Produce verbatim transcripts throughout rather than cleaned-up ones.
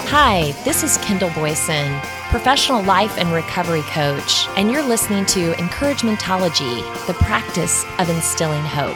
Hi, this is Kendall Boyson, professional life and recovery coach, and you're listening to Encouragementology, the practice of instilling hope.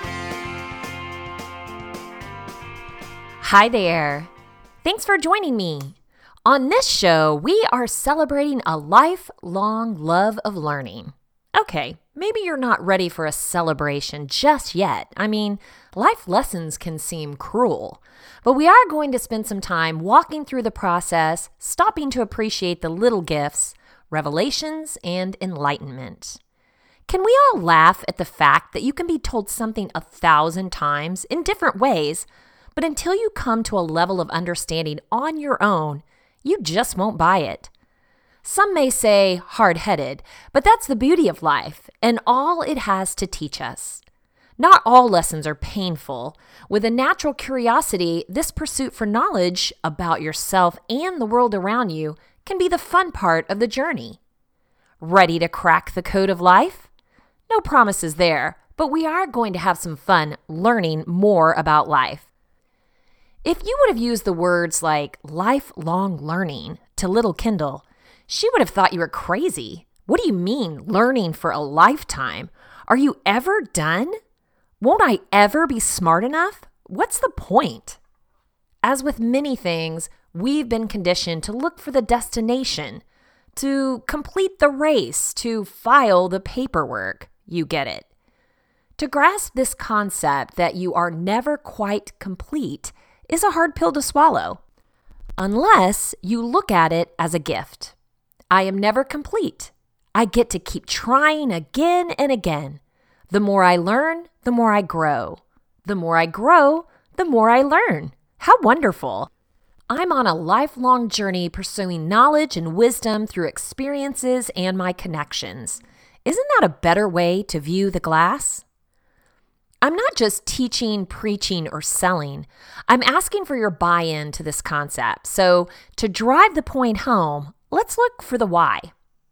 Hi there. Thanks for joining me. On this show, we are celebrating a lifelong love of learning. Okay, maybe you're not ready for a celebration just yet. I mean, life lessons can seem cruel, but we are going to spend some time walking through the process, stopping to appreciate the little gifts, revelations, and enlightenment. Can we all laugh at the fact that you can be told something a thousand times in different ways, but until you come to a level of understanding on your own, you just won't buy it? Some may say hard-headed, but that's the beauty of life and all it has to teach us. Not all lessons are painful. With a natural curiosity, this pursuit for knowledge about yourself and the world around you can be the fun part of the journey. Ready to crack the code of life? No promises there, but we are going to have some fun learning more about life. If you would have used the words like lifelong learning to little Kendall, she would have thought you were crazy. What do you mean, learning for a lifetime? Are you ever done? Won't I ever be smart enough? What's the point? As with many things, we've been conditioned to look for the destination, to complete the race, to file the paperwork. You get it. To grasp this concept that you are never quite complete is a hard pill to swallow, unless you look at it as a gift. I am never complete. I get to keep trying again and again. The more I learn, the more I grow. The more I grow, the more I learn. How wonderful. I'm on a lifelong journey pursuing knowledge and wisdom through experiences and my connections. Isn't that a better way to view the glass? I'm not just teaching, preaching, or selling. I'm asking for your buy-in to this concept. So to drive the point home, let's look for the why.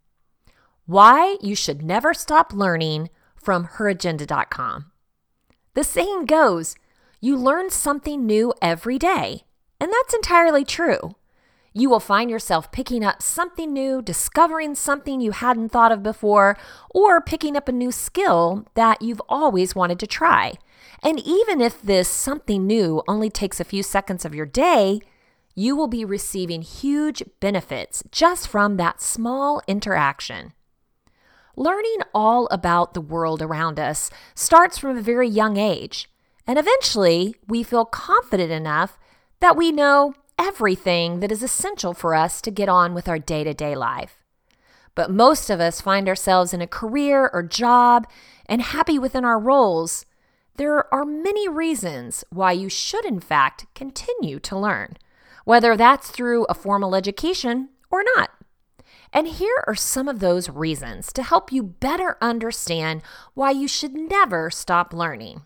Why you should never stop learning from her agenda dot com. The saying goes, you learn something new every day, and that's entirely true. You will find yourself picking up something new, discovering something you hadn't thought of before, or picking up a new skill that you've always wanted to try. And even if this something new only takes a few seconds of your day, you will be receiving huge benefits just from that small interaction. Learning all about the world around us starts from a very young age, and eventually we feel confident enough that we know everything that is essential for us to get on with our day-to-day life. But most of us find ourselves in a career or job and happy within our roles. There are many reasons why you should, in fact, continue to learn, whether that's through a formal education or not. And here are some of those reasons to help you better understand why you should never stop learning.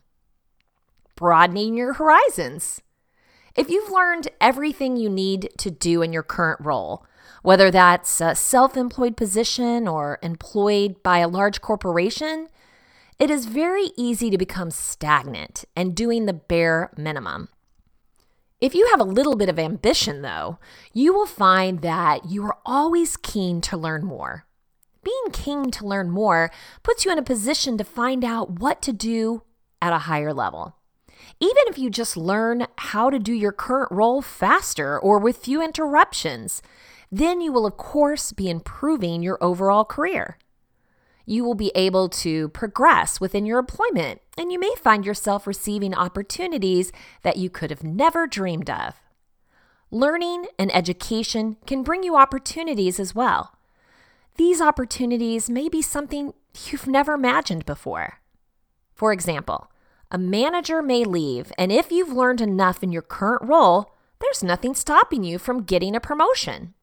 Broadening your horizons. If you've learned everything you need to do in your current role, whether that's a self-employed position or employed by a large corporation, it is very easy to become stagnant and doing the bare minimum. If you have a little bit of ambition, though, you will find that you are always keen to learn more. Being keen to learn more puts you in a position to find out what to do at a higher level. Even if you just learn how to do your current role faster or with few interruptions, then you will, of course, be improving your overall career. You will be able to progress within your employment, and you may find yourself receiving opportunities that you could have never dreamed of. Learning and education can bring you opportunities as well. These opportunities may be something you've never imagined before. For example, a manager may leave, and if you've learned enough in your current role, there's nothing stopping you from getting a promotion.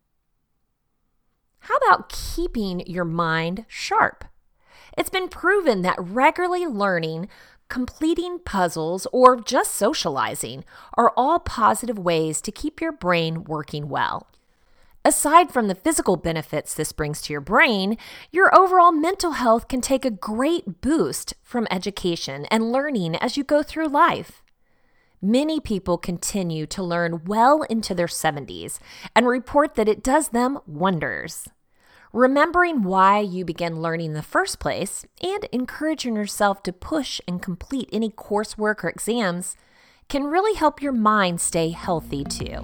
How about keeping your mind sharp? It's been proven that regularly learning, completing puzzles, or just socializing are all positive ways to keep your brain working well. Aside from the physical benefits this brings to your brain, your overall mental health can take a great boost from education and learning as you go through life. Many people continue to learn well into their seventies and report that it does them wonders. Remembering why you began learning in the first place and encouraging yourself to push and complete any coursework or exams can really help your mind stay healthy too.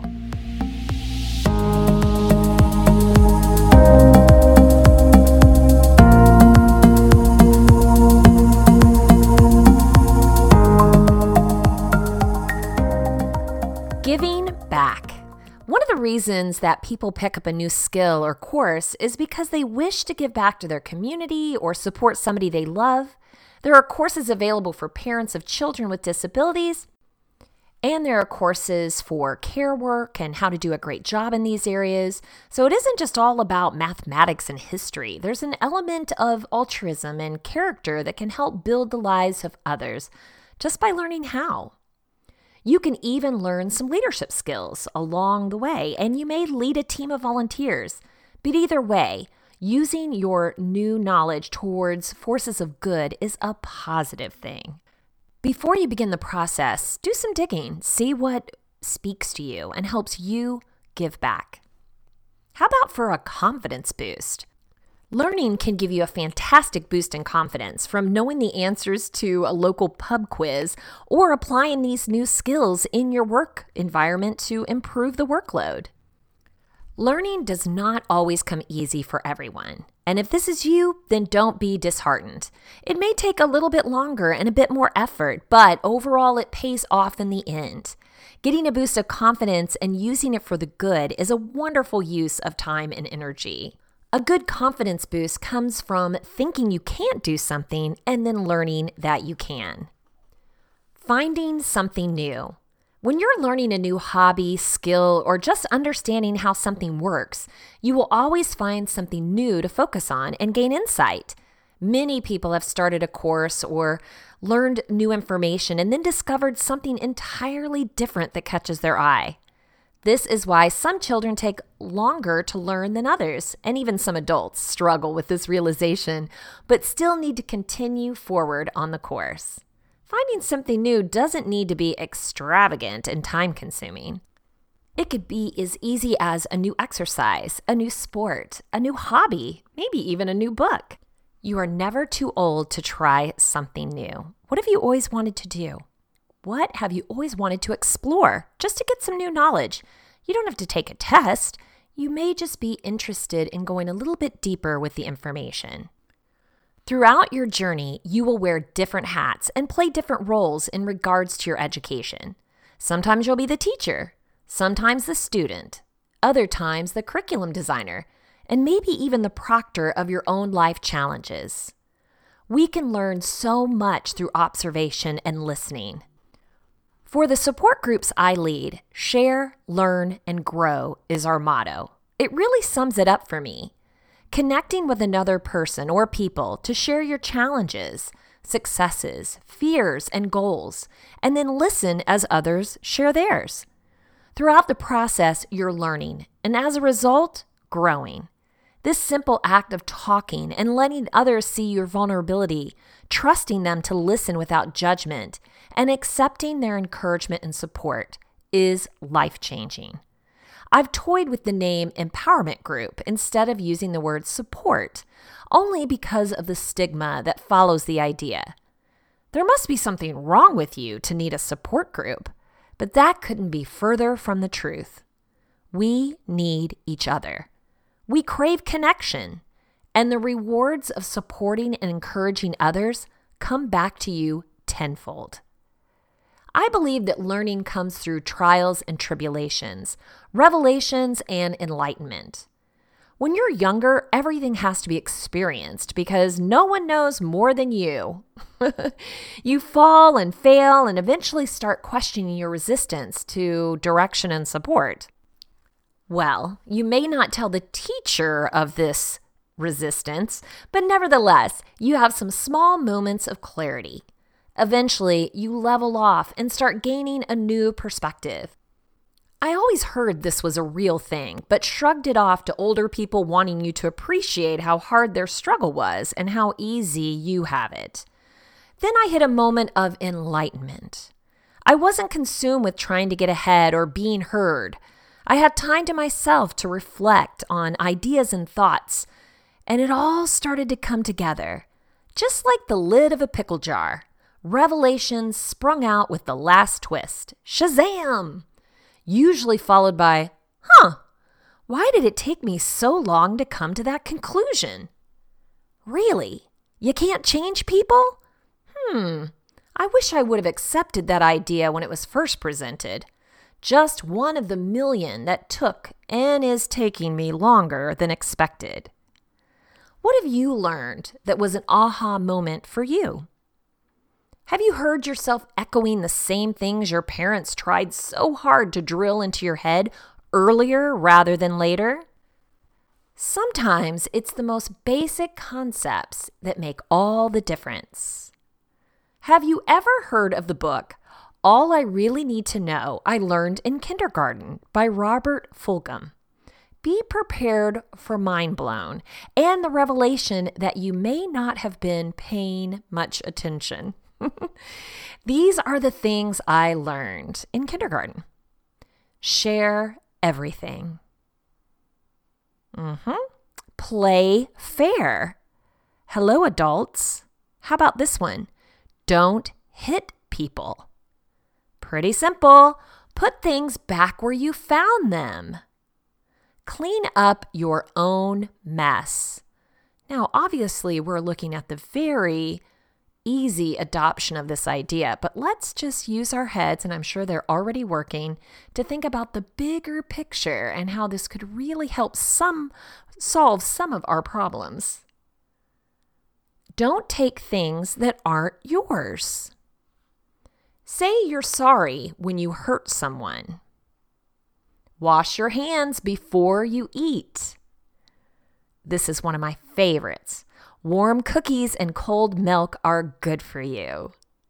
Giving back. One of the reasons that people pick up a new skill or course is because they wish to give back to their community or support somebody they love. There are courses available for parents of children with disabilities, and there are courses for care work and how to do a great job in these areas. So it isn't just all about mathematics and history. There's an element of altruism and character that can help build the lives of others just by learning how. You can even learn some leadership skills along the way, and you may lead a team of volunteers. But either way, using your new knowledge towards forces of good is a positive thing. Before you begin the process, do some digging. See what speaks to you and helps you give back. How about for a confidence boost? Learning can give you a fantastic boost in confidence from knowing the answers to a local pub quiz or applying these new skills in your work environment to improve the workload. Learning does not always come easy for everyone. And if this is you, then don't be disheartened. It may take a little bit longer and a bit more effort, but overall it pays off in the end. Getting a boost of confidence and using it for the good is a wonderful use of time and energy. A good confidence boost comes from thinking you can't do something and then learning that you can. Finding something new. When you're learning a new hobby, skill, or just understanding how something works, you will always find something new to focus on and gain insight. Many people have started a course or learned new information and then discovered something entirely different that catches their eye. This is why some children take longer to learn than others, and even some adults struggle with this realization, but still need to continue forward on the course. Finding something new doesn't need to be extravagant and time-consuming. It could be as easy as a new exercise, a new sport, a new hobby, maybe even a new book. You are never too old to try something new. What have you always wanted to do? What have you always wanted to explore just to get some new knowledge? You don't have to take a test. You may just be interested in going a little bit deeper with the information. Throughout your journey, you will wear different hats and play different roles in regards to your education. Sometimes you'll be the teacher, sometimes the student, other times the curriculum designer, and maybe even the proctor of your own life challenges. We can learn so much through observation and listening. For the support groups I lead, share, learn, and grow is our motto. It really sums it up for me. Connecting with another person or people to share your challenges, successes, fears, and goals, and then listen as others share theirs. Throughout the process, you're learning, and as a result, growing. This simple act of talking and letting others see your vulnerability, trusting them to listen without judgment, and accepting their encouragement and support is life-changing. I've toyed with the name empowerment group instead of using the word support, only because of the stigma that follows the idea. There must be something wrong with you to need a support group, but that couldn't be further from the truth. We need each other. We crave connection, and the rewards of supporting and encouraging others come back to you tenfold. I believe that learning comes through trials and tribulations, revelations and enlightenment. When you're younger, everything has to be experienced because no one knows more than you. You fall and fail and eventually start questioning your resistance to direction and support. Well, you may not tell the teacher of this resistance, but nevertheless, you have some small moments of clarity. Eventually, you level off and start gaining a new perspective. I always heard this was a real thing, but shrugged it off to older people wanting you to appreciate how hard their struggle was and how easy you have it. Then I hit a moment of enlightenment. I wasn't consumed with trying to get ahead or being heard. I had time to myself to reflect on ideas and thoughts, and it all started to come together, just like the lid of a pickle jar. Revelations sprung out with the last twist. Shazam! Usually followed by, huh, why did it take me so long to come to that conclusion? Really? You can't change people? Hmm, I wish I would have accepted that idea when it was first presented. Just one of the million that took and is taking me longer than expected. What have you learned that was an aha moment for you? Have you heard yourself echoing the same things your parents tried so hard to drill into your head earlier rather than later? Sometimes it's the most basic concepts that make all the difference. Have you ever heard of the book, All I Really Need to Know I Learned in Kindergarten by Robert Fulghum? Be prepared for mind blown and the revelation that you may not have been paying much attention. These are the things I learned in kindergarten. Share everything. Mm-hmm. Play fair. Hello, adults. How about this one? Don't hit people. Pretty simple. Put things back where you found them. Clean up your own mess. Now, obviously, we're looking at the very easy adoption of this idea, but let's just use our heads, and I'm sure they're already working, to think about the bigger picture and how this could really help some solve some of our problems. Don't take things that aren't yours. Say you're sorry when you hurt someone. Wash your hands before you eat. This is one of my favorites. Warm cookies and cold milk are good for you.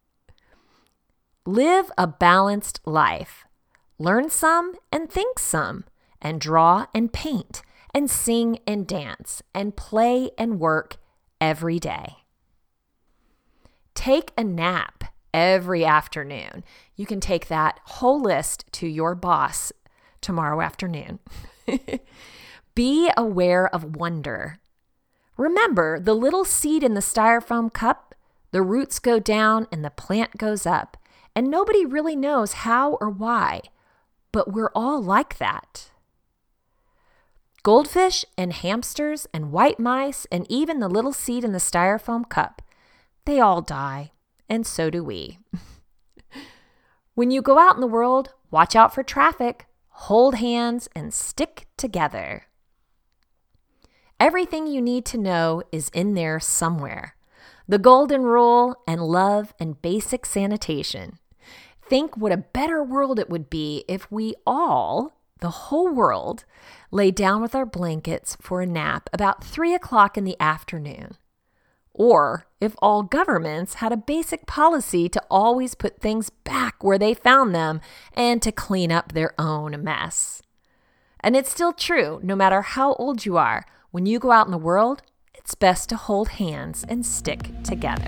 Live a balanced life. Learn some and think some, and draw and paint, and sing and dance, and play and work every day. Take a nap every afternoon. You can take that whole list to your boss tomorrow afternoon. Be aware of wonder. Remember, the little seed in the styrofoam cup, the roots go down and the plant goes up, and nobody really knows how or why, but we're all like that. Goldfish and hamsters and white mice and even the little seed in the styrofoam cup, they all die, and so do we. When you go out in the world, watch out for traffic, hold hands, and stick together. Everything you need to know is in there somewhere. The golden rule and love and basic sanitation. Think what a better world it would be if we all, the whole world, lay down with our blankets for a nap about three o'clock in the afternoon. Or if all governments had a basic policy to always put things back where they found them and to clean up their own mess. And it's still true, no matter how old you are, when you go out in the world, it's best to hold hands and stick together.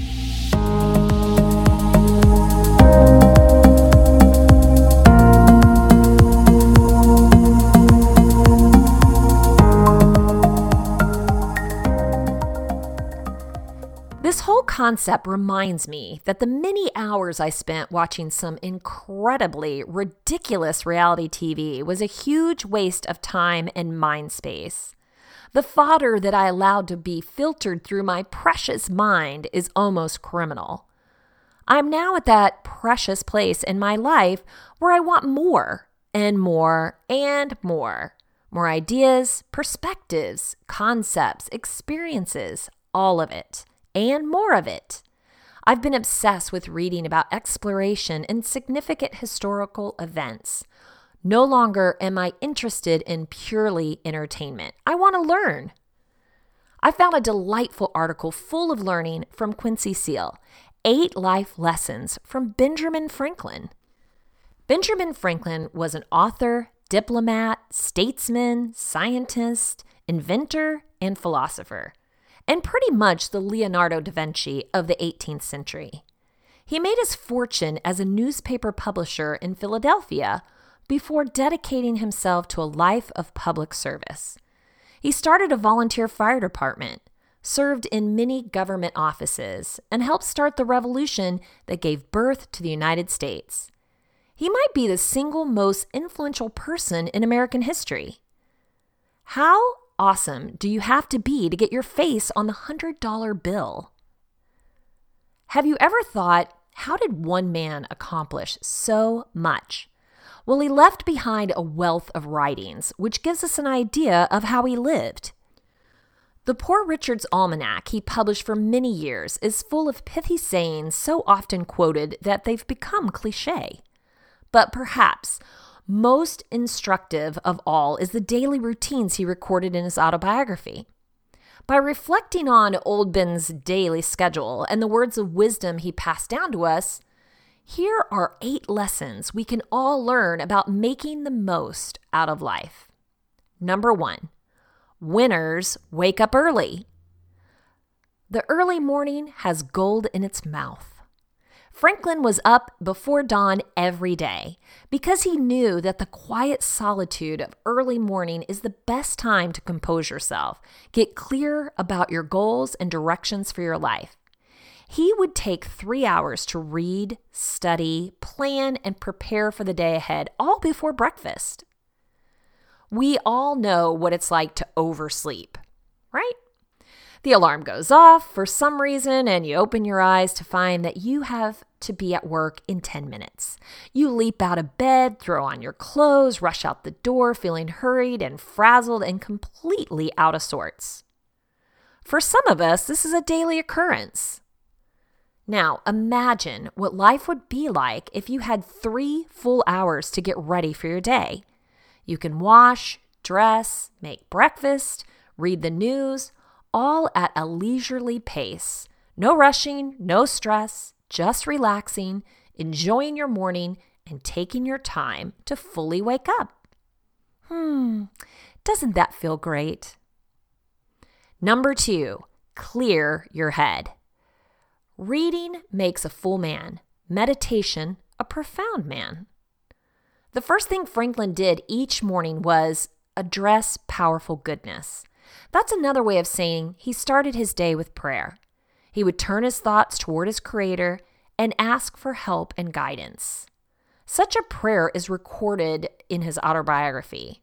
This whole concept reminds me that the many hours I spent watching some incredibly ridiculous reality T V was a huge waste of time and mind space. The fodder that I allowed to be filtered through my precious mind is almost criminal. I'm now at that precious place in my life where I want more and more and more. More ideas, perspectives, concepts, experiences, all of it, and more of it. I've been obsessed with reading about exploration and significant historical events. No longer am I interested in purely entertainment. I want to learn. I found a delightful article full of learning from Quincy Seal, Eight Life Lessons from Benjamin Franklin. Benjamin Franklin was an author, diplomat, statesman, scientist, inventor, and philosopher, and pretty much the Leonardo da Vinci of the eighteenth century. He made his fortune as a newspaper publisher in Philadelphia before dedicating himself to a life of public service. He started a volunteer fire department, served in many government offices, and helped start the revolution that gave birth to the United States. He might be the single most influential person in American history. How awesome do you have to be to get your face on the one hundred dollar bill? Have you ever thought, how did one man accomplish so much? Well, he left behind a wealth of writings, which gives us an idea of how he lived. The Poor Richard's Almanac he published for many years is full of pithy sayings so often quoted that they've become cliche. But perhaps most instructive of all is the daily routines he recorded in his autobiography. By reflecting on Old Ben's daily schedule and the words of wisdom he passed down to us, here are eight lessons we can all learn about making the most out of life. Number one, winners wake up early. The early morning has gold in its mouth. Franklin was up before dawn every day because he knew that the quiet solitude of early morning is the best time to compose yourself, get clear about your goals and directions for your life. He would take three hours to read, study, plan, and prepare for the day ahead, all before breakfast. We all know what it's like to oversleep, right? The alarm goes off for some reason, and you open your eyes to find that you have to be at work in ten minutes. You leap out of bed, throw on your clothes, rush out the door, feeling hurried and frazzled and completely out of sorts. For some of us, this is a daily occurrence. Now, imagine what life would be like if you had three full hours to get ready for your day. You can wash, dress, make breakfast, read the news, all at a leisurely pace. No rushing, no stress, just relaxing, enjoying your morning, and taking your time to fully wake up. Hmm, doesn't that feel great? Number two, clear your head. Reading makes a full man. Meditation, a profound man. The first thing Franklin did each morning was address powerful goodness. That's another way of saying he started his day with prayer. He would turn his thoughts toward his Creator and ask for help and guidance. Such a prayer is recorded in his autobiography.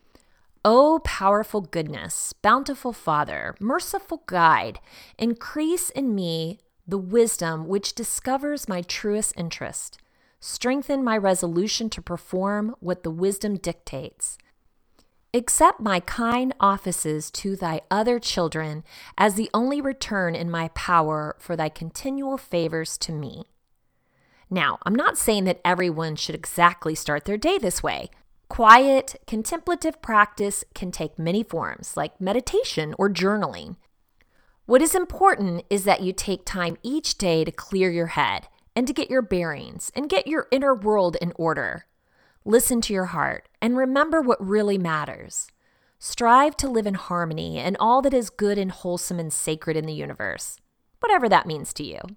O powerful goodness, bountiful Father, merciful guide, increase in me the wisdom which discovers my truest interest. Strengthen my resolution to perform what the wisdom dictates. Accept my kind offices to thy other children as the only return in my power for thy continual favors to me. Now, I'm not saying that everyone should exactly start their day this way. Quiet, contemplative practice can take many forms, like meditation or journaling. What is important is that you take time each day to clear your head and to get your bearings and get your inner world in order. Listen to your heart and remember what really matters. Strive to live in harmony and all that is good and wholesome and sacred in the universe, whatever that means to you.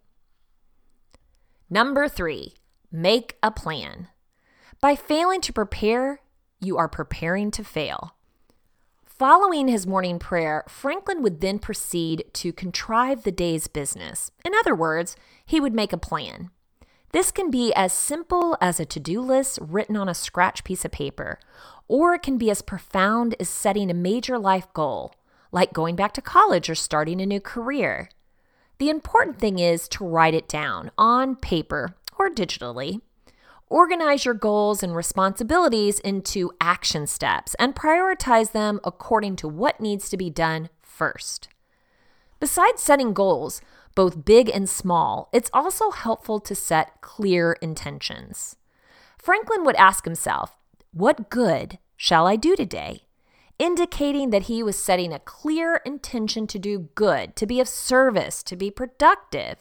Number three, make a plan. By failing to prepare, you are preparing to fail. Following his morning prayer, Franklin would then proceed to contrive the day's business. In other words, he would make a plan. This can be as simple as a to-do list written on a scratch piece of paper, or it can be as profound as setting a major life goal, like going back to college or starting a new career. The important thing is to write it down on paper or digitally. Organize your goals and responsibilities into action steps and prioritize them according to what needs to be done first. Besides setting goals, both big and small, it's also helpful to set clear intentions. Franklin would ask himself, "What good shall I do today?" indicating that he was setting a clear intention to do good, to be of service, to be productive.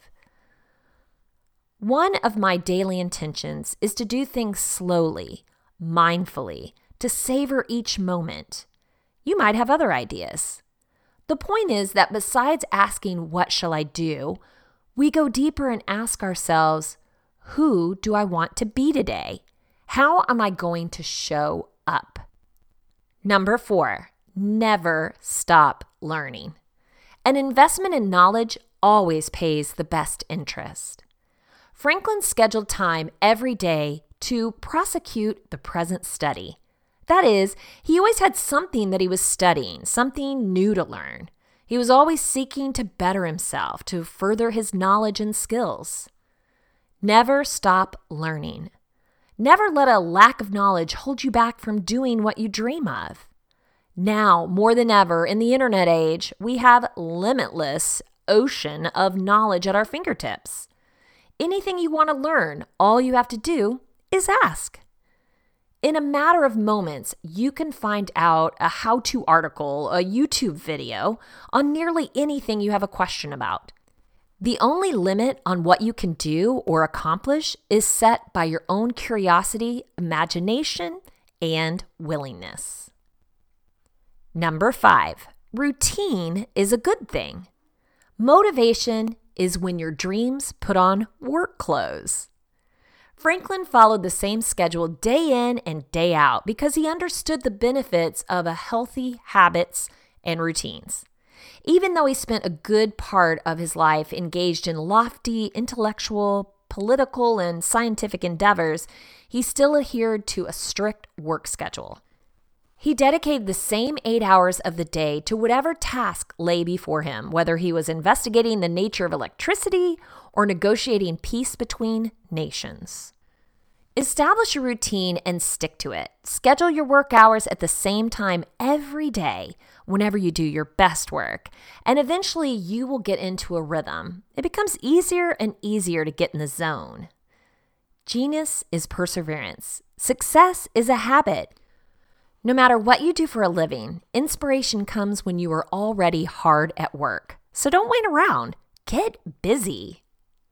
One of my daily intentions is to do things slowly, mindfully, to savor each moment. You might have other ideas. The point is that besides asking, "What shall I do?" We go deeper and ask ourselves, who do I want to be today? How am I going to show up? Number four, never stop learning. An investment in knowledge always pays the best interest. Franklin scheduled time every day to prosecute the present study. That is, he always had something that he was studying, something new to learn. He was always seeking to better himself, to further his knowledge and skills. Never stop learning. Never let a lack of knowledge hold you back from doing what you dream of. Now, more than ever, in the internet age, we have limitless ocean of knowledge at our fingertips. Anything you want to learn, all you have to do is ask. In a matter of moments, you can find out a how-to article, a YouTube video on nearly anything you have a question about. The only limit on what you can do or accomplish is set by your own curiosity, imagination, and willingness. Number five, routine is a good thing. Motivation is when your dreams put on work clothes. Franklin followed the same schedule day in and day out because he understood the benefits of a healthy habits and routines. Even though he spent a good part of his life engaged in lofty intellectual, political, and scientific endeavors, he still adhered to a strict work schedule. He dedicated the same eight hours of the day to whatever task lay before him, whether he was investigating the nature of electricity or negotiating peace between nations. Establish a routine and stick to it. Schedule your work hours at the same time every day whenever you do your best work, and eventually you will get into a rhythm. It becomes easier and easier to get in the zone. Genius is perseverance. Success is a habit. No matter what you do for a living, inspiration comes when you are already hard at work. So don't wait around. Get busy.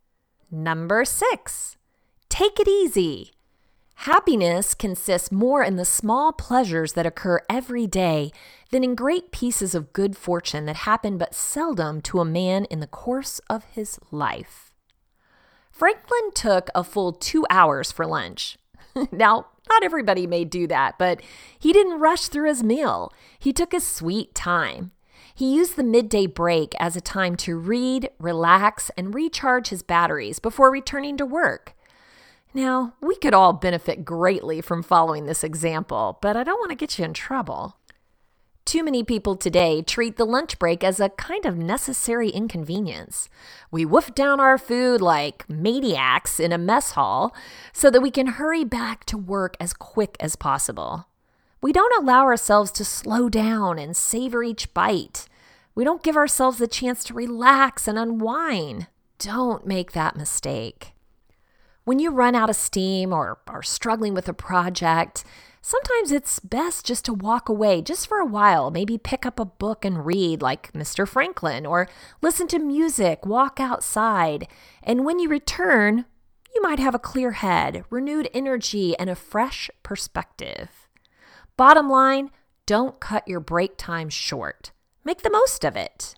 Number six, take it easy. Happiness consists more in the small pleasures that occur every day than in great pieces of good fortune that happen but seldom to a man in the course of his life. Franklin took a full two hours for lunch. Now, not everybody may do that, but he didn't rush through his meal. He took his sweet time. He used the midday break as a time to read, relax, and recharge his batteries before returning to work. Now, we could all benefit greatly from following this example, but I don't want to get you in trouble. Too many people today treat the lunch break as a kind of necessary inconvenience. We wolf down our food like maniacs in a mess hall so that we can hurry back to work as quick as possible. We don't allow ourselves to slow down and savor each bite. We don't give ourselves the chance to relax and unwind. Don't make that mistake. When you run out of steam or are struggling with a project, sometimes it's best just to walk away just for a while, maybe pick up a book and read like Mister Franklin, or listen to music, walk outside. And when you return, you might have a clear head, renewed energy, and a fresh perspective. Bottom line, don't cut your break time short. Make the most of it.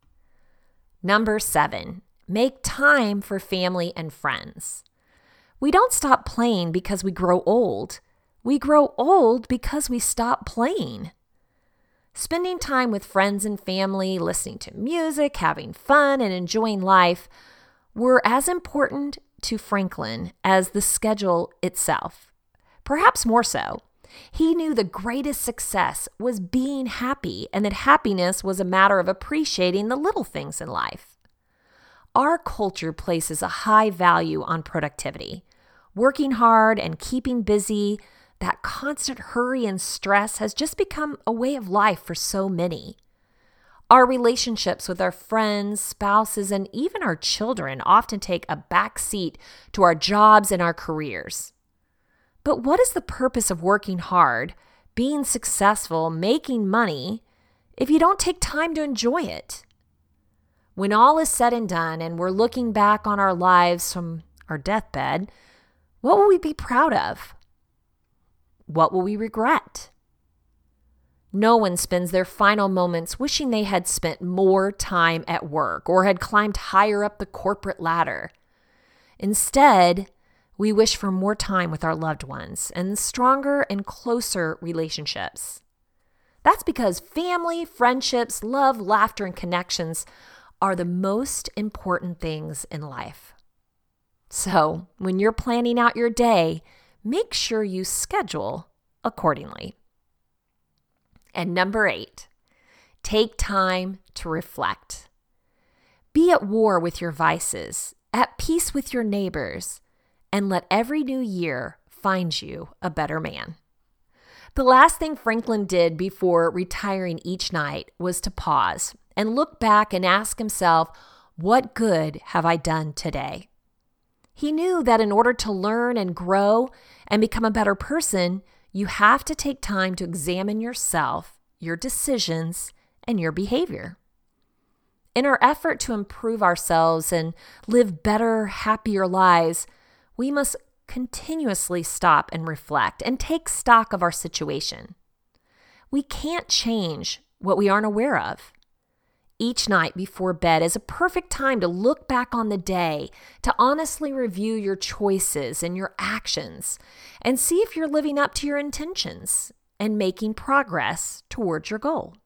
Number seven, make time for family and friends. We don't stop playing because we grow old. We grow old because we stop playing. Spending time with friends and family, listening to music, having fun, and enjoying life were as important to Franklin as the schedule itself. Perhaps more so. He knew the greatest success was being happy, and that happiness was a matter of appreciating the little things in life. Our culture places a high value on productivity. Working hard and keeping busy, that constant hurry and stress has just become a way of life for so many. Our relationships with our friends, spouses, and even our children often take a back seat to our jobs and our careers. But what is the purpose of working hard, being successful, making money, if you don't take time to enjoy it? When all is said and done and we're looking back on our lives from our deathbed, what will we be proud of? What will we regret? No one spends their final moments wishing they had spent more time at work or had climbed higher up the corporate ladder. Instead, we wish for more time with our loved ones and stronger and closer relationships. That's because family, friendships, love, laughter, and connections are the most important things in life. So, when you're planning out your day, make sure you schedule accordingly. And number eight, take time to reflect. Be at war with your vices, at peace with your neighbors, and let every new year find you a better man. The last thing Franklin did before retiring each night was to pause and look back and ask himself, what good have I done today? He knew that in order to learn and grow and become a better person, you have to take time to examine yourself, your decisions, and your behavior. In our effort to improve ourselves and live better, happier lives, we must continuously stop and reflect and take stock of our situation. We can't change what we aren't aware of. Each night before bed is a perfect time to look back on the day, to honestly review your choices and your actions, and see if you're living up to your intentions and making progress towards your goal.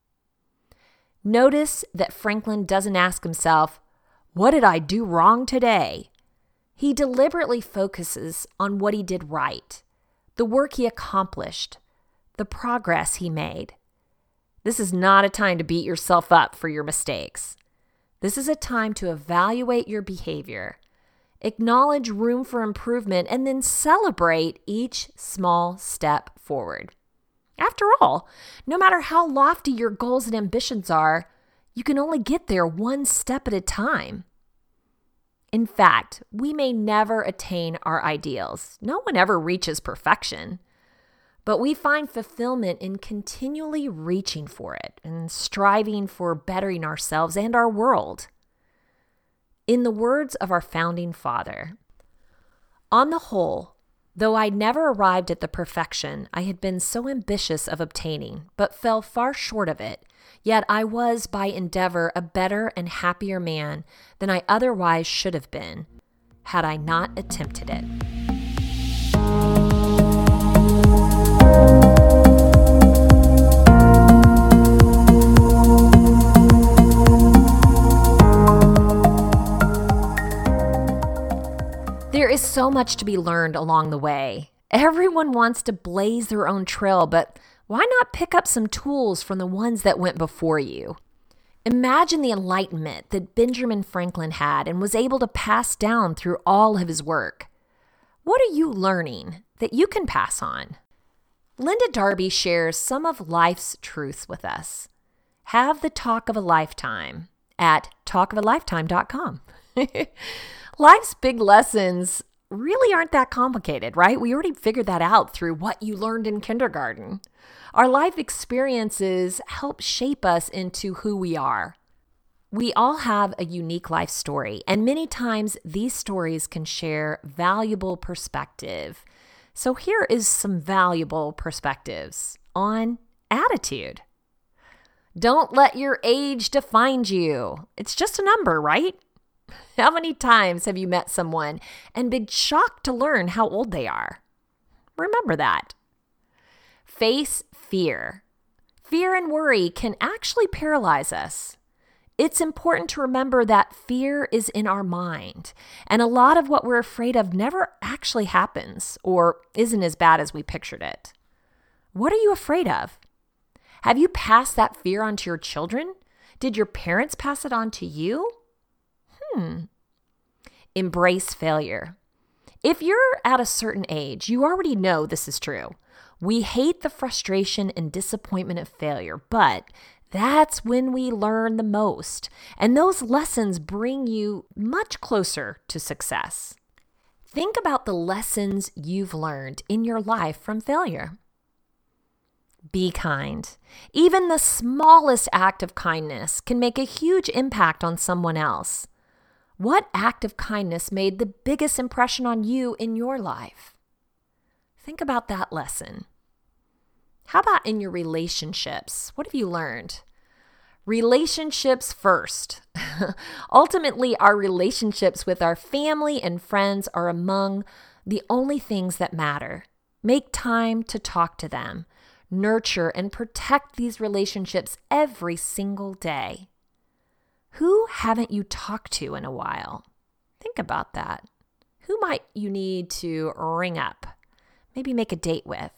Notice that Franklin doesn't ask himself, what did I do wrong today? He deliberately focuses on what he did right, the work he accomplished, the progress he made. This is not a time to beat yourself up for your mistakes. This is a time to evaluate your behavior, acknowledge room for improvement, and then celebrate each small step forward. After all, no matter how lofty your goals and ambitions are, you can only get there one step at a time. In fact, we may never attain our ideals. No one ever reaches perfection. But we find fulfillment in continually reaching for it and striving for bettering ourselves and our world. In the words of our founding father, on the whole, though I never arrived at the perfection I had been so ambitious of obtaining, but fell far short of it, yet I was by endeavor a better and happier man than I otherwise should have been, had I not attempted it. There is so much to be learned along the way. Everyone wants to blaze their own trail, but why not pick up some tools from the ones that went before you? Imagine the enlightenment that Benjamin Franklin had and was able to pass down through all of his work. What are you learning that you can pass on? Linda Darby shares some of life's truths with us. Have the talk of a lifetime at talk of a lifetime dot com. Life's big lessons really aren't that complicated, right? We already figured that out through what you learned in kindergarten. Our life experiences help shape us into who we are. We all have a unique life story, and many times these stories can share valuable perspective. So here is some valuable perspectives on attitude. Don't let your age define you. It's just a number, right? How many times have you met someone and been shocked to learn how old they are? Remember that. Face fear. Fear and worry can actually paralyze us. It's important to remember that fear is in our mind, and a lot of what we're afraid of never actually happens or isn't as bad as we pictured it. What are you afraid of? Have you passed that fear on to your children? Did your parents pass it on to you? Hmm. Embrace failure. If you're at a certain age, you already know this is true. We hate the frustration and disappointment of failure, but that's when we learn the most, and those lessons bring you much closer to success. Think about the lessons you've learned in your life from failure. Be kind. Even the smallest act of kindness can make a huge impact on someone else. What act of kindness made the biggest impression on you in your life? Think about that lesson. How about in your relationships? What have you learned? Relationships first. Ultimately, our relationships with our family and friends are among the only things that matter. Make time to talk to them. Nurture and protect these relationships every single day. Who haven't you talked to in a while? Think about that. Who might you need to ring up? Maybe make a date with.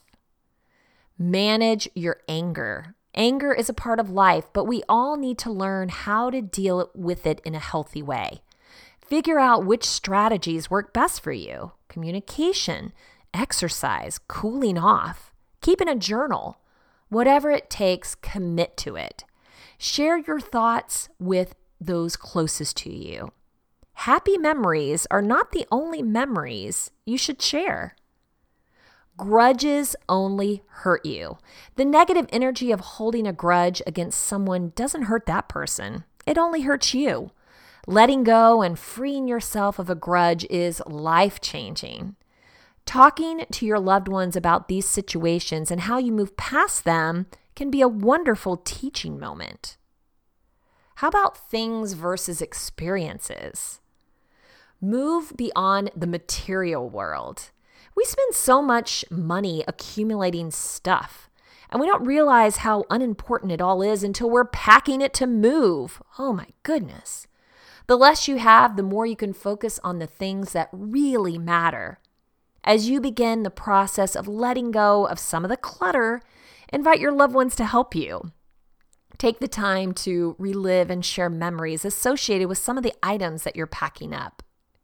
Manage your anger. Anger is a part of life, but we all need to learn how to deal with it in a healthy way. Figure out which strategies work best for you. Communication, exercise, cooling off, keeping a journal. Whatever it takes, commit to it. Share your thoughts with those closest to you. Happy memories are not the only memories you should share. Grudges only hurt you. The negative energy of holding a grudge against someone doesn't hurt that person. It only hurts you. Letting go and freeing yourself of a grudge is life-changing. Talking to your loved ones about these situations and how you move past them can be a wonderful teaching moment. How about things versus experiences? Move beyond the material world. We spend so much money accumulating stuff, and we don't realize how unimportant it all is until we're packing it to move. Oh my goodness. The less you have, the more you can focus on the things that really matter. As you begin the process of letting go of some of the clutter, invite your loved ones to help you. Take the time to relive and share memories associated with some of the items that you're packing up.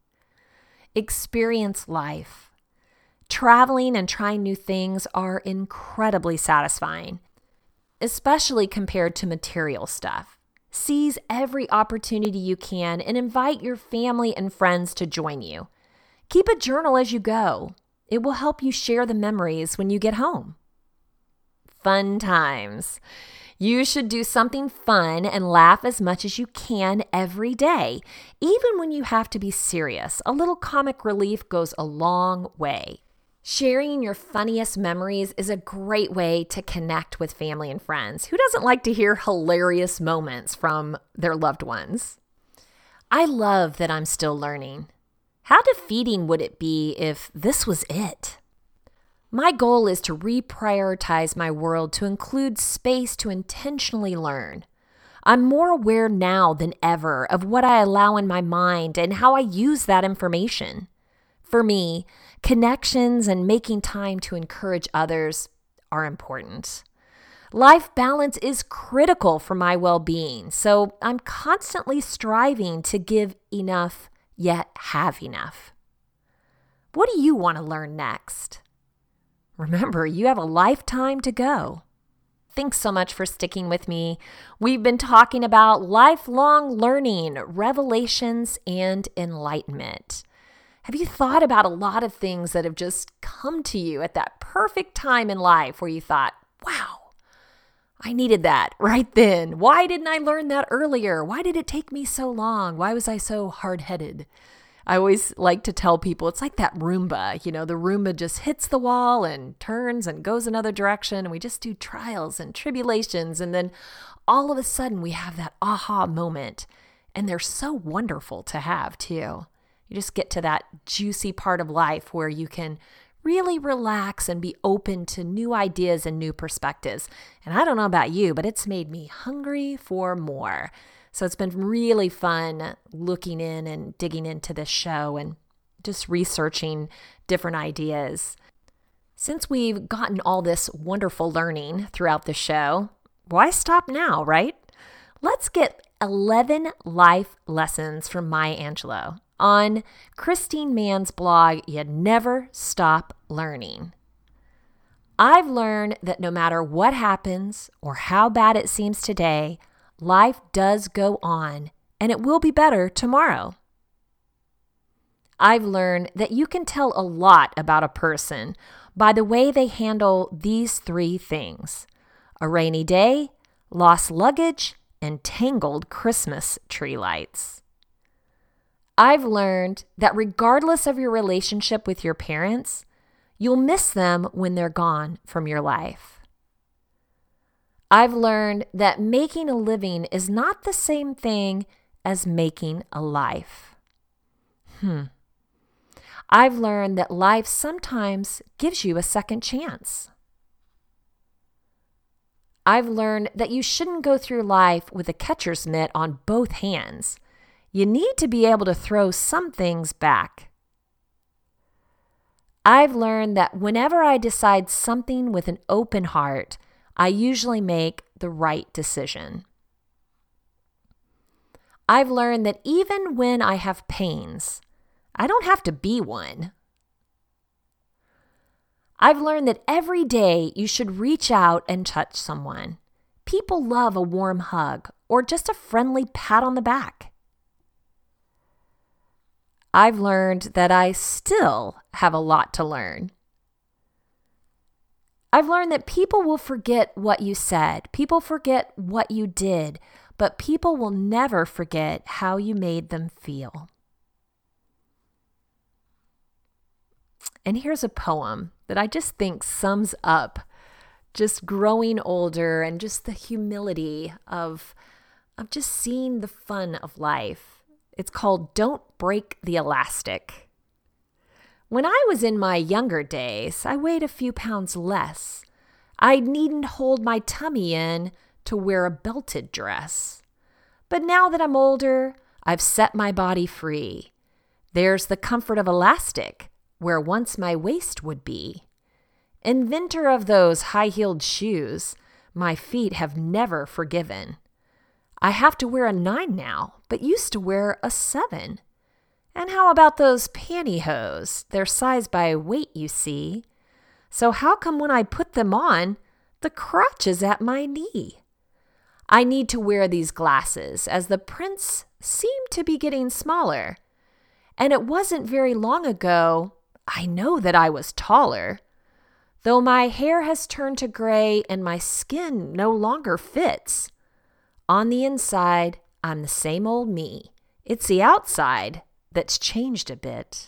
Experience life. Traveling and trying new things are incredibly satisfying, especially compared to material stuff. Seize every opportunity you can and invite your family and friends to join you. Keep a journal as you go. It will help you share the memories when you get home. Fun times. You should do something fun and laugh as much as you can every day. Even when you have to be serious, a little comic relief goes a long way. Sharing your funniest memories is a great way to connect with family and friends. Who doesn't like to hear hilarious moments from their loved ones? I love that I'm still learning. How defeating would it be if this was it? My goal is to reprioritize my world to include space to intentionally learn. I'm more aware now than ever of what I allow in my mind and how I use that information. For me, connections and making time to encourage others are important. Life balance is critical for my well-being, so I'm constantly striving to give enough, yet have enough. What do you want to learn next? Remember, you have a lifetime to go. Thanks so much for sticking with me. We've been talking about lifelong learning, revelations, and enlightenment. Have you thought about a lot of things that have just come to you at that perfect time in life where you thought, wow, I needed that right then. Why didn't I learn that earlier? Why did it take me so long? Why was I so hard-headed? I always like to tell people it's like that Roomba. You know, the Roomba just hits the wall and turns and goes another direction, and we just do trials and tribulations, and then all of a sudden we have that aha moment, and they're so wonderful to have too. You just get to that juicy part of life where you can really relax and be open to new ideas and new perspectives. And I don't know about you, but it's made me hungry for more. So it's been really fun looking in and digging into this show and just researching different ideas. Since we've gotten all this wonderful learning throughout the show, why stop now, right? Let's get eleven life lessons from Maya Angelou on Christine Mann's blog, You Never Stop Learning. I've learned that no matter what happens or how bad it seems today, life does go on and it will be better tomorrow. I've learned that you can tell a lot about a person by the way they handle these three things: a rainy day, lost luggage, and tangled Christmas tree lights. I've learned that regardless of your relationship with your parents, you'll miss them when they're gone from your life. I've learned that making a living is not the same thing as making a life. Hmm. I've learned that life sometimes gives you a second chance. I've learned that you shouldn't go through life with a catcher's mitt on both hands. You need to be able to throw some things back. I've learned that whenever I decide something with an open heart, I usually make the right decision. I've learned that even when I have pains, I don't have to be one. I've learned that every day you should reach out and touch someone. People love a warm hug or just a friendly pat on the back. I've learned that I still have a lot to learn. I've learned that people will forget what you said. People forget what you did, but people will never forget how you made them feel. And here's a poem that I just think sums up just growing older and just the humility of, of just seeing the fun of life. It's called Don't Break the Elastic. When I was in my younger days, I weighed a few pounds less. I needn't hold my tummy in to wear a belted dress. But now that I'm older, I've set my body free. There's the comfort of elastic where once my waist would be. Inventor of those high-heeled shoes, my feet have never forgiven. I have to wear a nine now, but used to wear a seven. And how about those pantyhose? They're sized by weight, you see. So how come when I put them on, the crotch is at my knee? I need to wear these glasses as the prints seem to be getting smaller. And it wasn't very long ago, I know that I was taller. Though my hair has turned to gray and my skin no longer fits. On the inside, I'm the same old me. It's the outside that's changed a bit.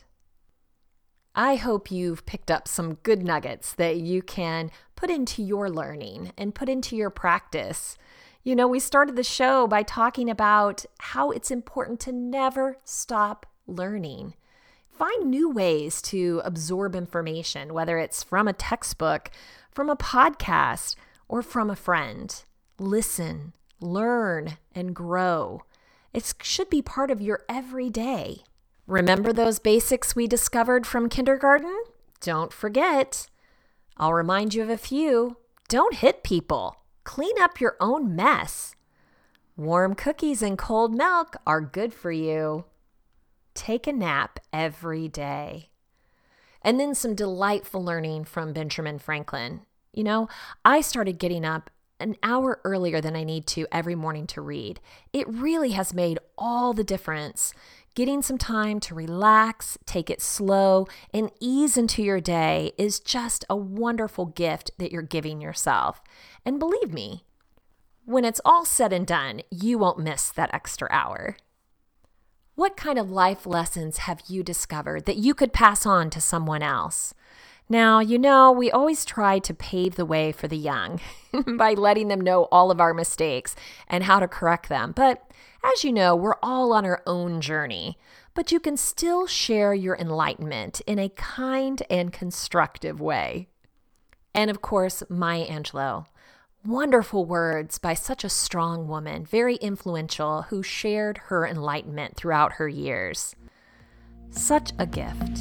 I hope you've picked up some good nuggets that you can put into your learning and put into your practice. You know, we started the show by talking about how it's important to never stop learning. Find new ways to absorb information, whether it's from a textbook, from a podcast, or from a friend. Listen, learn, and grow. It should be part of your everyday. Remember those basics we discovered from kindergarten? Don't forget. I'll remind you of a few. Don't hit people. Clean up your own mess. Warm cookies and cold milk are good for you. Take a nap every day. And then some delightful learning from Benjamin Franklin. You know, I started getting up an hour earlier than I need to every morning to read. It really has made all the difference. Getting some time to relax, take it slow, and ease into your day is just a wonderful gift that you're giving yourself. And believe me, when it's all said and done, you won't miss that extra hour. What kind of life lessons have you discovered that you could pass on to someone else? Now, you know, we always try to pave the way for the young by letting them know all of our mistakes and how to correct them. But as you know, we're all on our own journey, but you can still share your enlightenment in a kind and constructive way. And of course, Maya Angelou. Wonderful words by such a strong woman, very influential, who shared her enlightenment throughout her years. Such a gift.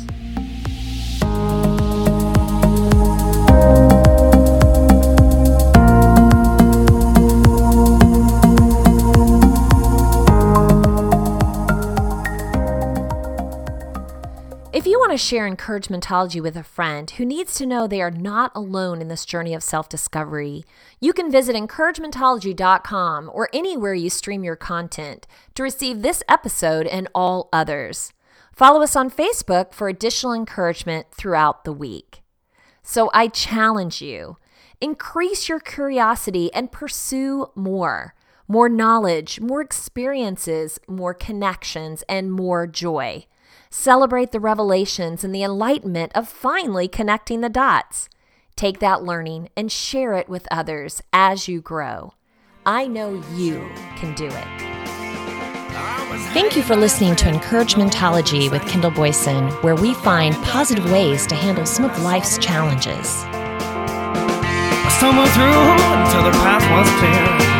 If you want to share encouragementology with a friend who needs to know they are not alone in this journey of self-discovery, you can visit encouragementology dot com or anywhere you stream your content to receive this episode and all others. Follow us on Facebook for additional encouragement throughout the week. So I challenge you, increase your curiosity and pursue more. More knowledge, more experiences, more connections, and more joy. Celebrate the revelations and the enlightenment of finally connecting the dots. Take that learning and share it with others as you grow. I know you can do it. Thank you for listening to Encouragementology with Kendall Boyson, where we find positive ways to handle some of life's challenges. I stumbled through until the path was clear.